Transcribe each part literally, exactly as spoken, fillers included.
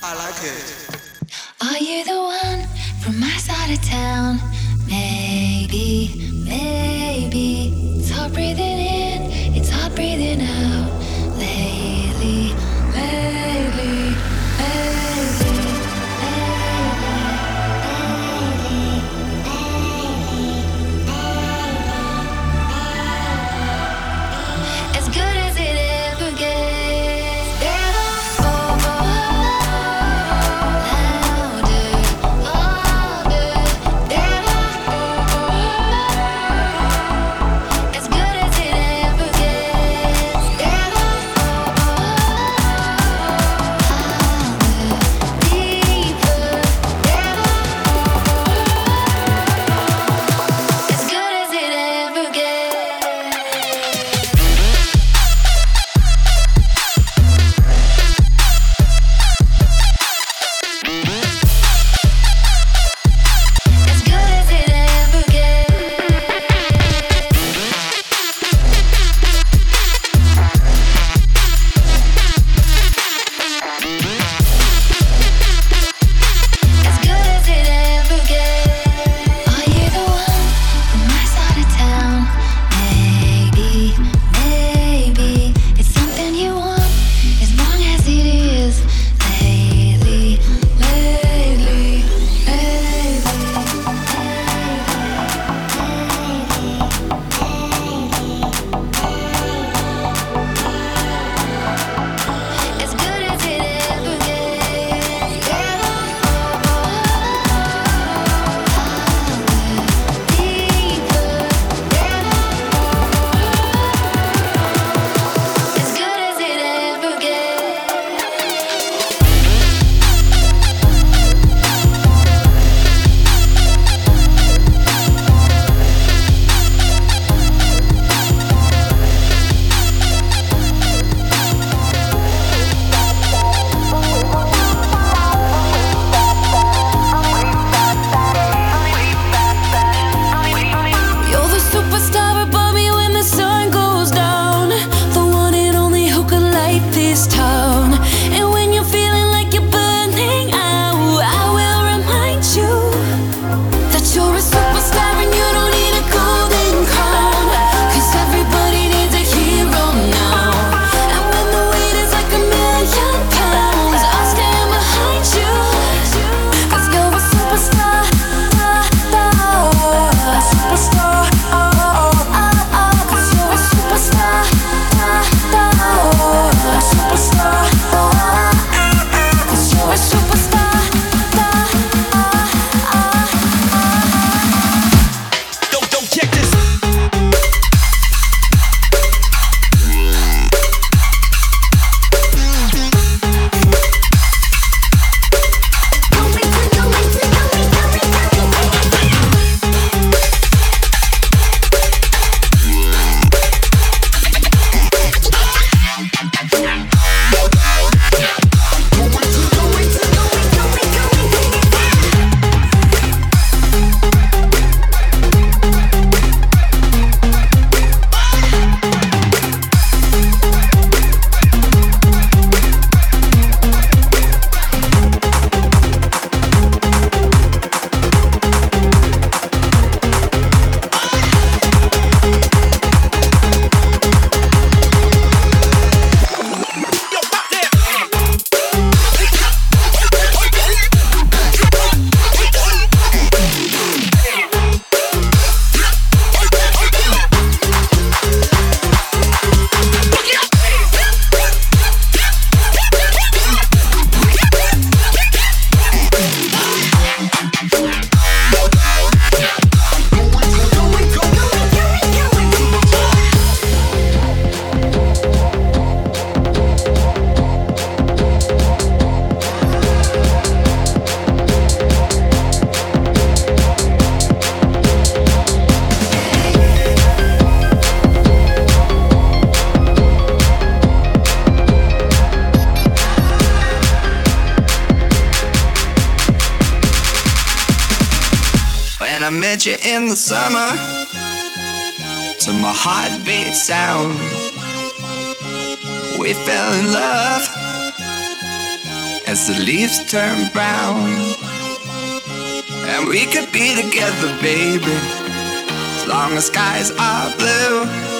I like it. Are you the one from my side of town? Maybe, maybe. It's hard breathing in, it's hard breathing out. Lately, lately, lately, as good as it ever gets. Oh, oh, louder, harder, better. As good as it ever gets. Better, harder, deeper, better. As good as it ever gets. As good as it ever gets. As good as it ever gets. Are you the one from my side of town? Maybe, maybe it's something you want, as long as it is. Lately, lately, as good as it ever gets. Better, deeper, better. As good as it ever gets. You're the superstar above me when the sun goes down. The one and only who could light this town. And when you're feeling like you're burning out, I will remind you that you're a superstar and you don't need a golden crown. 'Cause everybody needs a hero now. And when the weight is like a million pounds, I'll stand behind you. 'Cause you're a superstar. Superstar. Cause you're a superstar. Superstar. Cause you're a superstar. Don't, don't check this. When I met you in the summer, to my heartbeat sound, we fell in love as the leaves turn brown. And we could be together, baby, as long as skies are blue.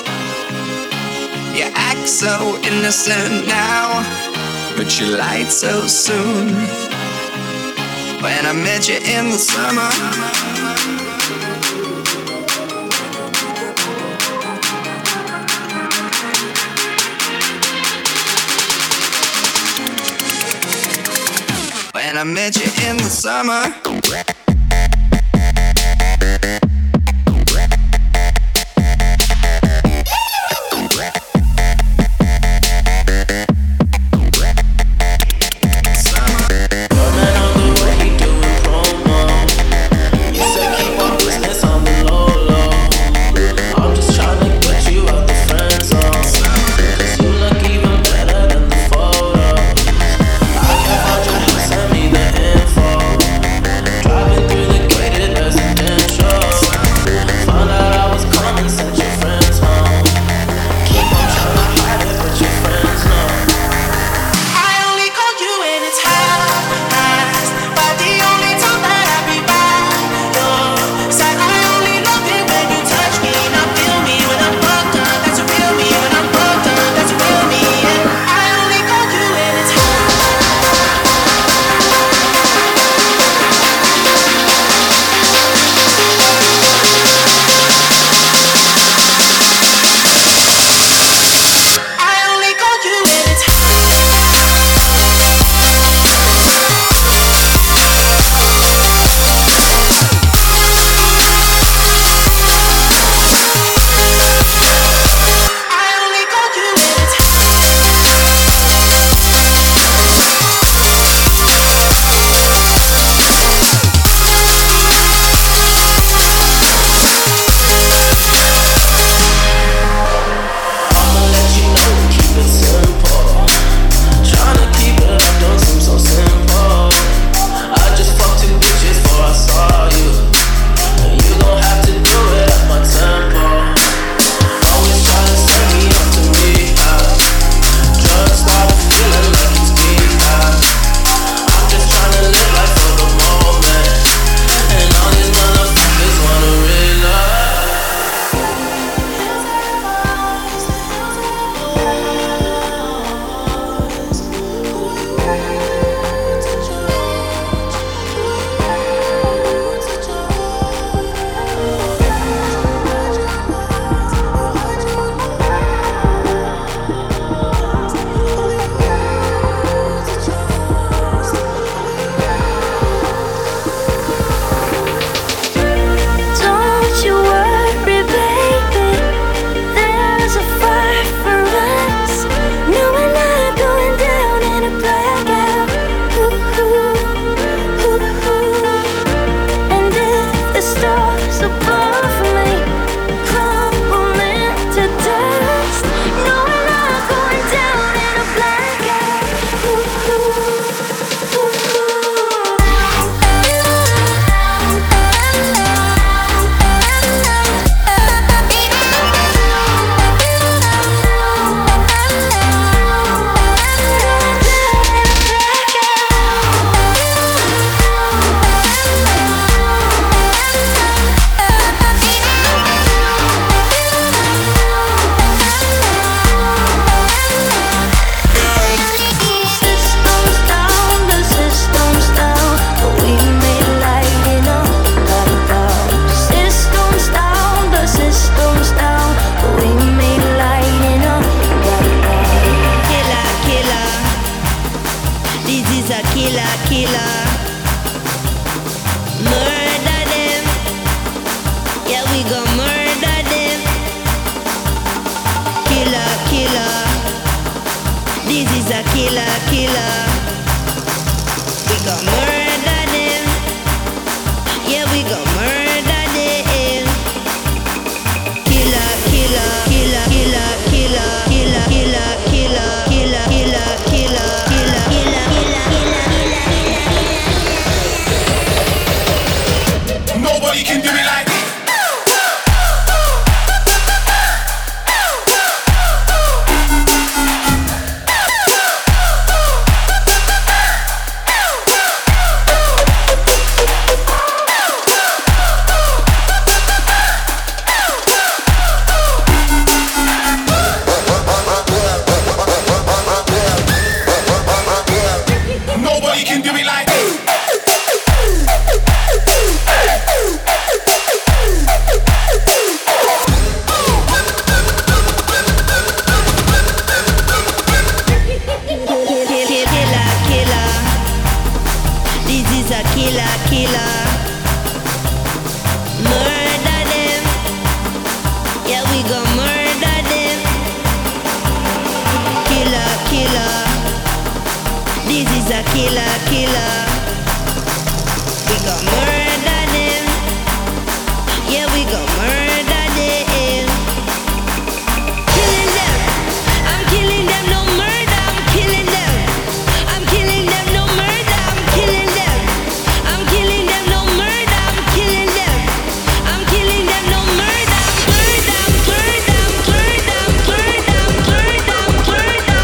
You act so innocent now, but you lied so soon. When I met you in the summer, when I met you in the summer. Nobody can do it like me. killer, killer. Murder them. Yeah, we gon' murder them. Killer, killer. This is a killer, killer. We gon' murder them. Yeah, we gon' murder them. Killing them. I'm killing them. No murder. I'm killing them. I'm killing them. No murder. I'm killing them. I'm killing them. No murder. I'm killing them. I'm killing them. No murder. Murder. Murder. Murder. Murder. Murder. Murder.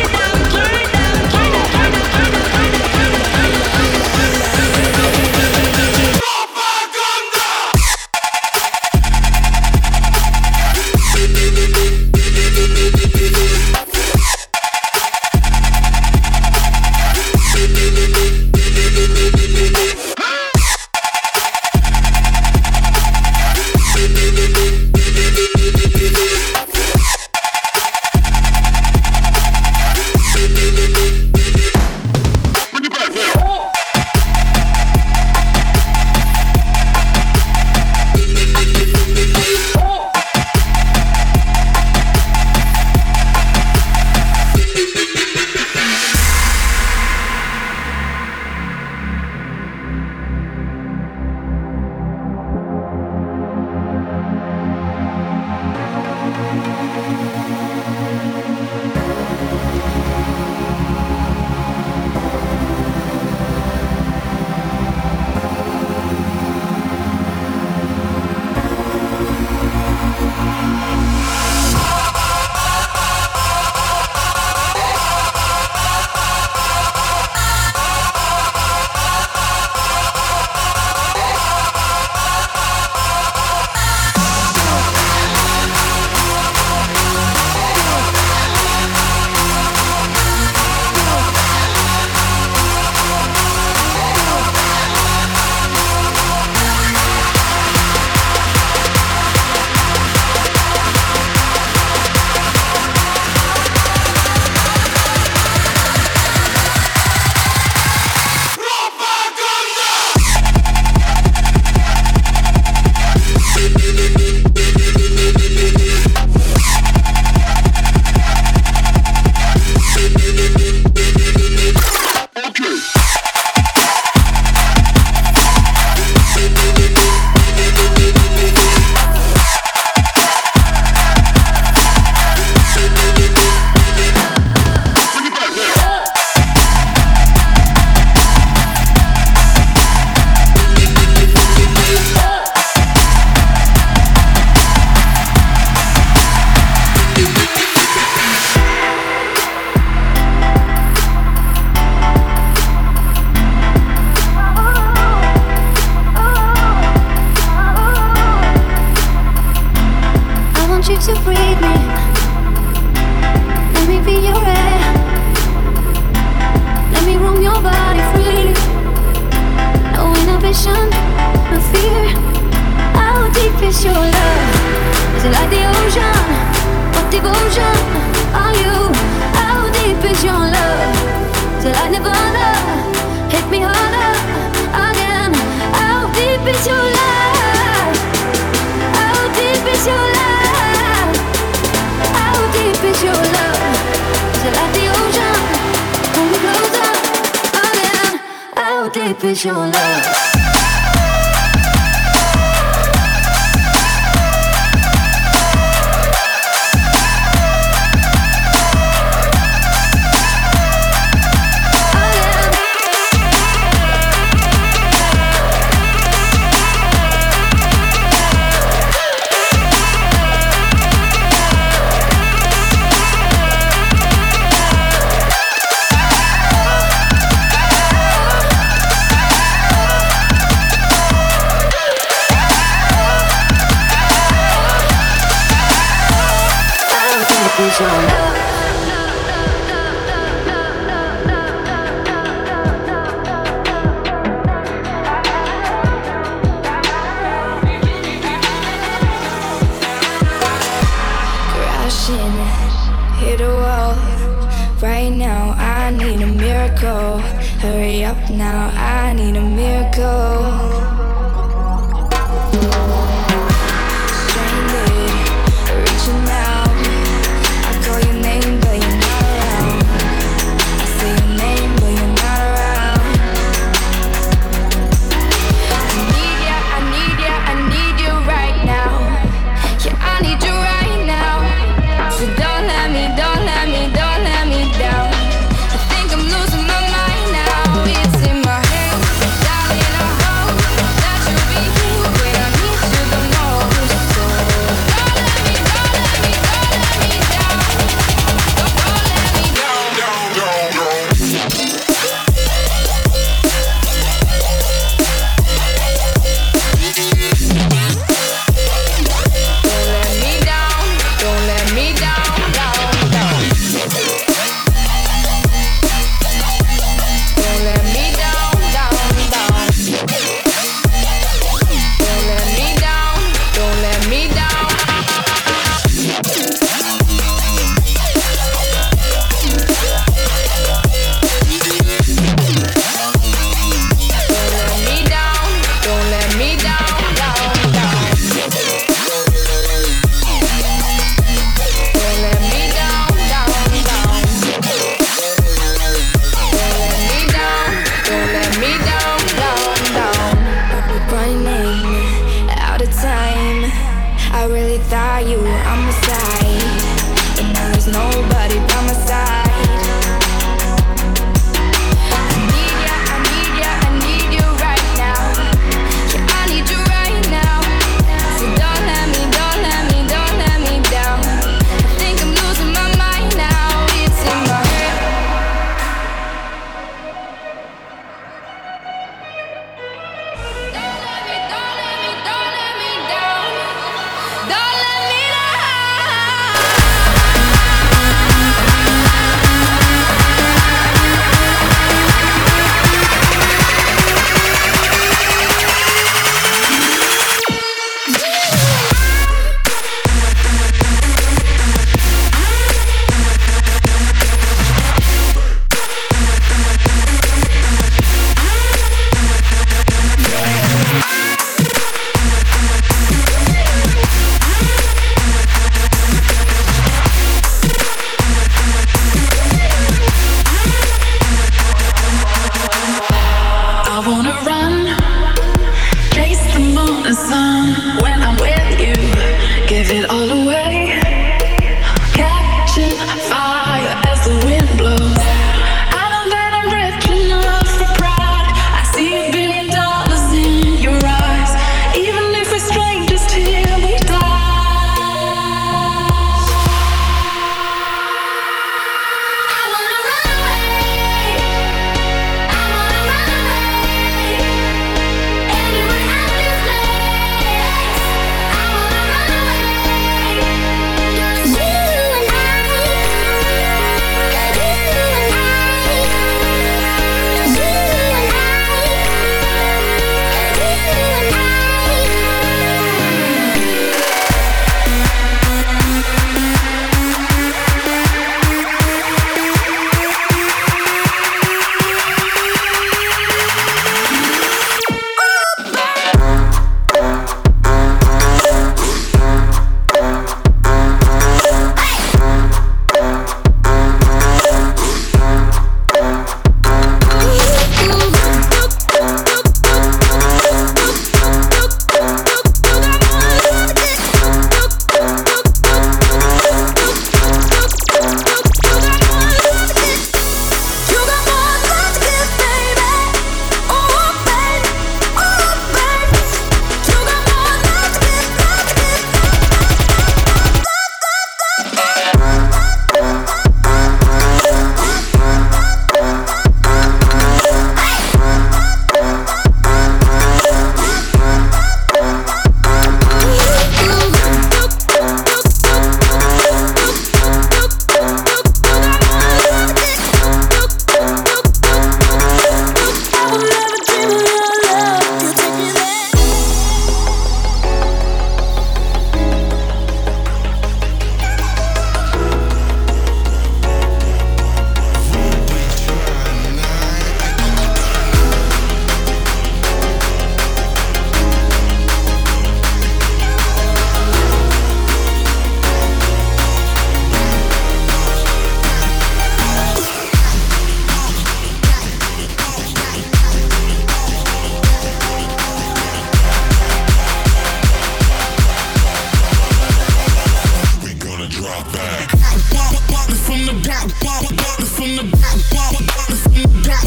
Deep is your love. circle. Hurry up now, I need a miracle. Reaching out, I call your name, but you're not around. I say your name, but you're not around. I need ya, I need ya, I need you right now. Yeah, I need you right now. So don't let me, don't let me, don't let me down. I think I'm losing my mind now. It's in my head, darling, I hope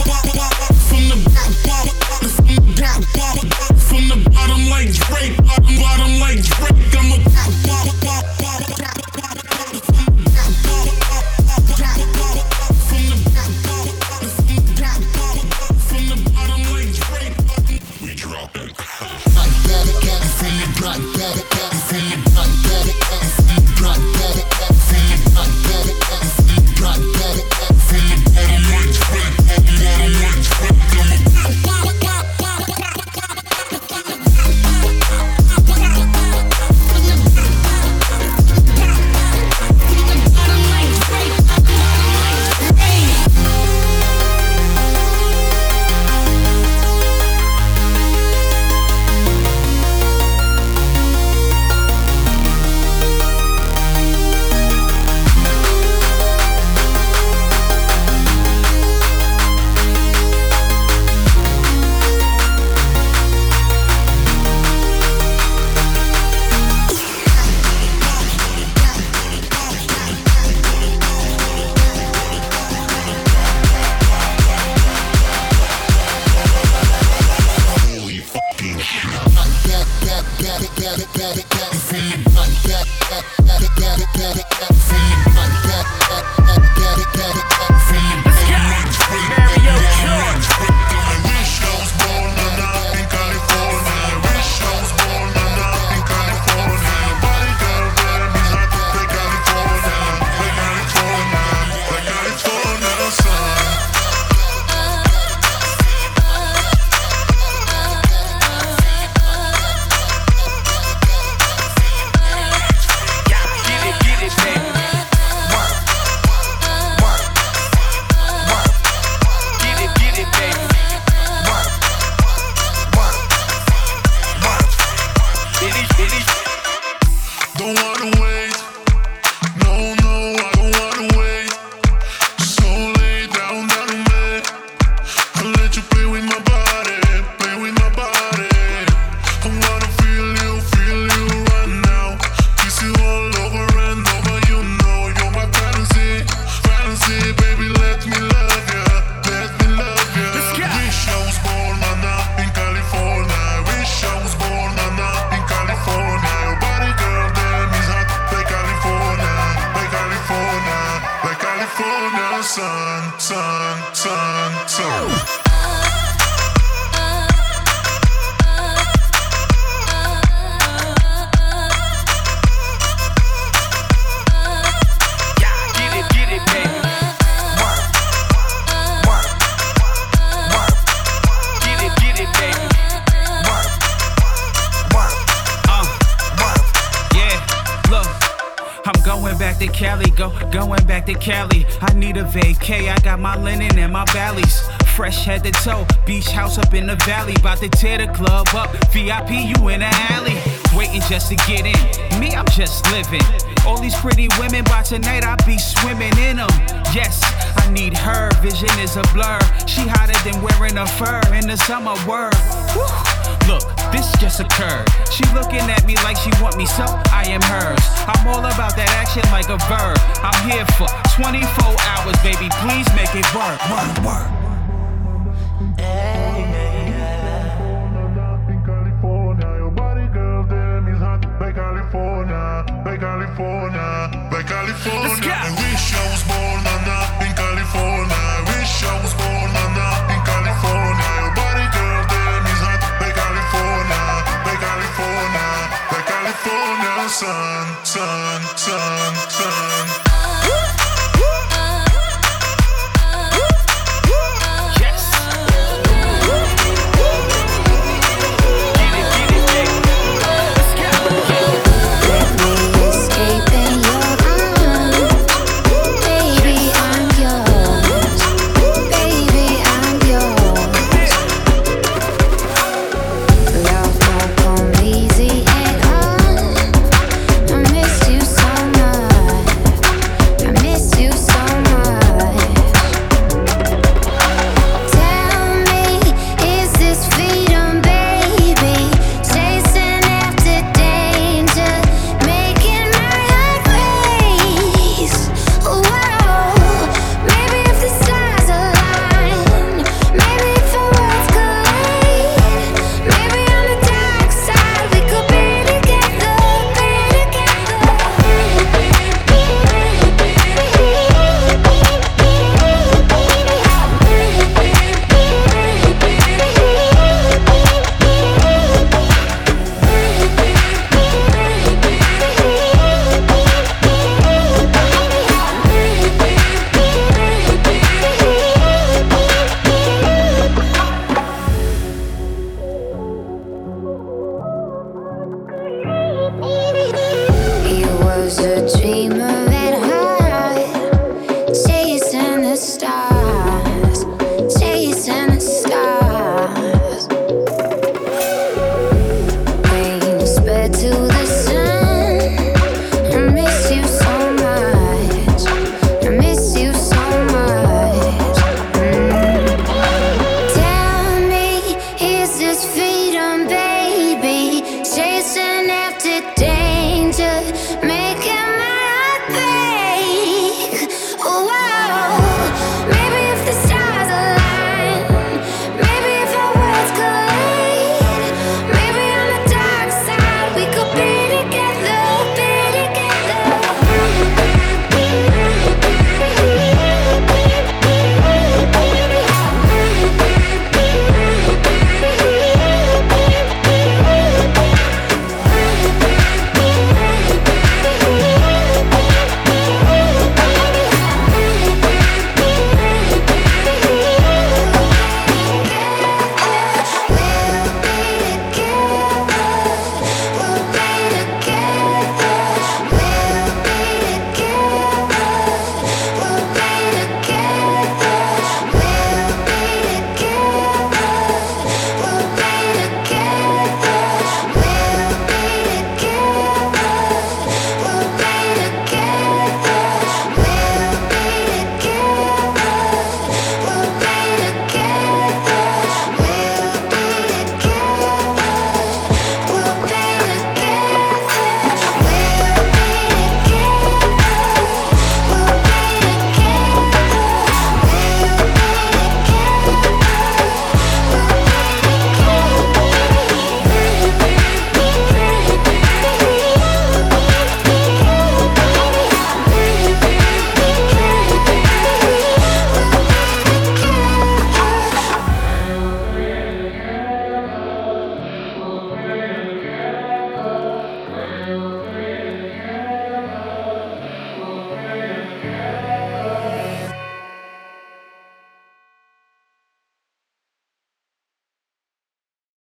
From the bottom like Drake, bottom, bottom like Drake. I'm a sun, sun, sun, sun. Back to Cali, go, going back to Cali. I need a vacay, I got my linen and my valleys. Fresh head to toe, beach house up in the valley. About to tear the club up, V I P you in the alley. Waiting just to get in, me I'm just living. All these pretty women, by tonight I'll be swimming in them. Yes, I need her, vision is a blur. She hotter than wearing a fur in the summer word. Woo. Look, this just occurred. She looking at me like she want me, so I am hers. I'm all about that action like a verb. I'm here for twenty-four hours, baby, please make it work. Work, work. Hey, hey, hey. In California, your body girl, damn is hot. By California, by California, by California. I wish I was born in California. I wish I was born in California. Your body girl, damn is hot. By California, by California, by California, sun, sun, sun, sun.